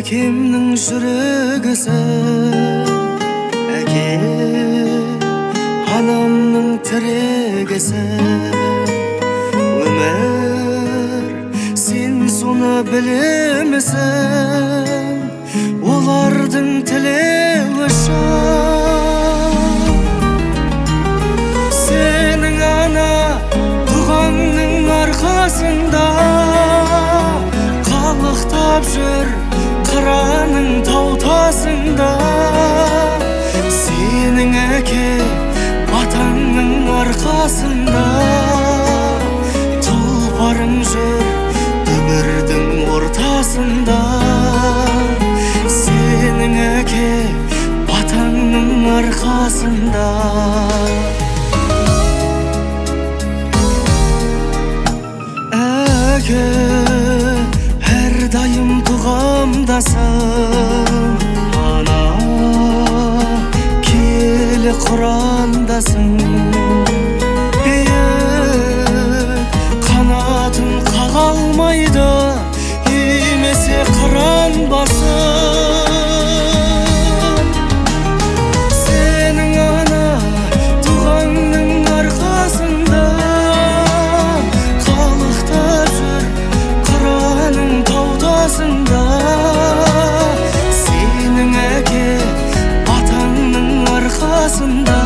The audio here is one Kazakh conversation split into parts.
әкемнің жүрегісің, әке анамның тірегісің. Өмір сен соны білемісің, олардың тілеуі шын. Сенің ана дұғаңның арқасында қалықтап жүр қыраның тау тасында. Сенің әке батаңның арқасында тұлпарың жүр дүбірдің ортасында. Сенің әке батаңның арқасында. Әке әрдайым дұғамдасың, ана киелі құрандасың. Биік қанатын қаға алмайды емесе қыран басым. Сенің ана дұғаңның арқасында қалықтап жүр қыраның тау тасында. Сенің әке батаңның арқасында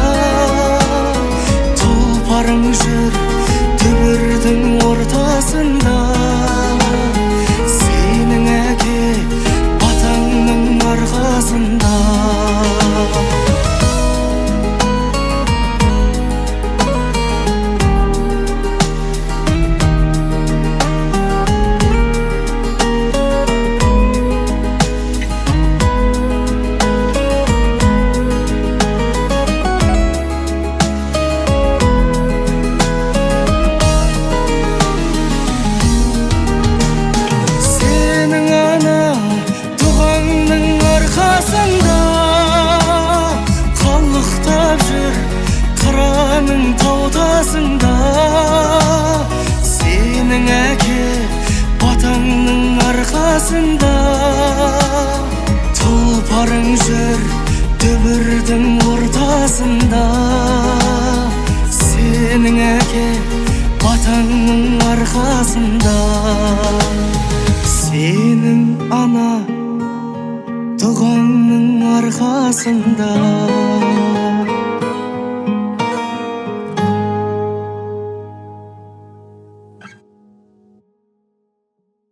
тұлпарың жүр дүбірдің ортасында. Сенің әке батаңның арқасында. Қалықтап жүр қыраның тау тасында. Сенің әке батаңның арқасында тұлпарың жүр дүбірдің ортасында. Сенің әке батаңның арқасында. Сенің ана дұғаңның арқасында.